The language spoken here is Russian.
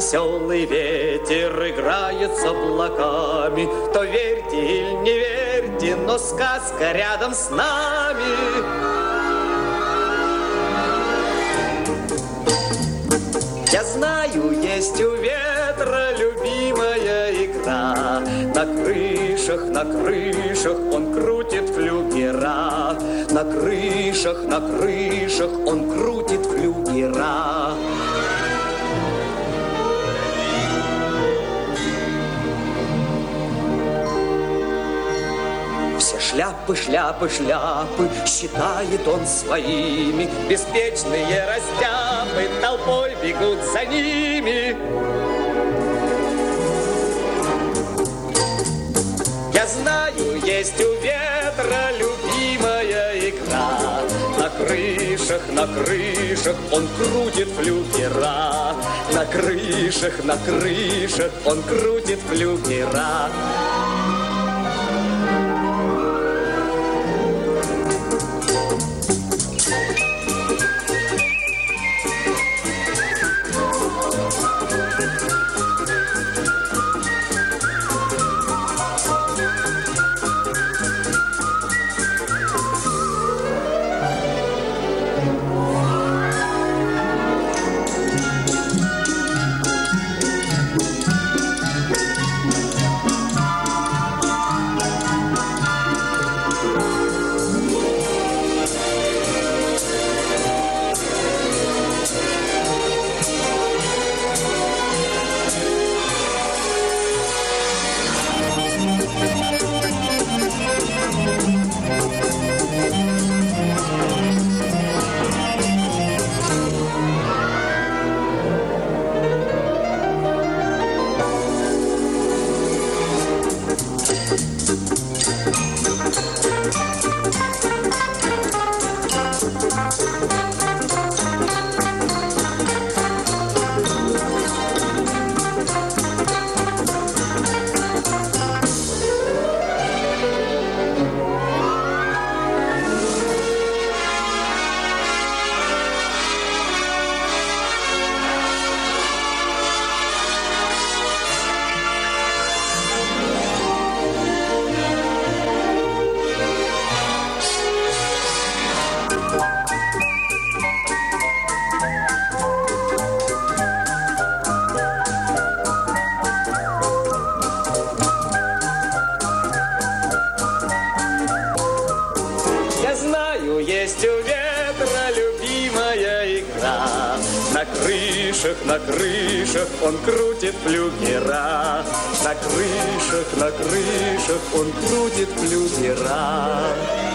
веселый ветер играет с облаками. То верьте или не верьте, но сказка рядом с нами. Я знаю, есть у ветра любимая игра. На крышах он крутит флюгера. На крышах он крутит флюгера. Все шляпы считает он своими. Беспечные растяпы толпой бегут за ними. Я знаю, есть у ветра любимая игра. На крышах он крутит флюгера. На крышах он крутит флюгера. Есть у ветра любимая игра. На крышах он крутит флюгера. На крышах он крутит флюгера.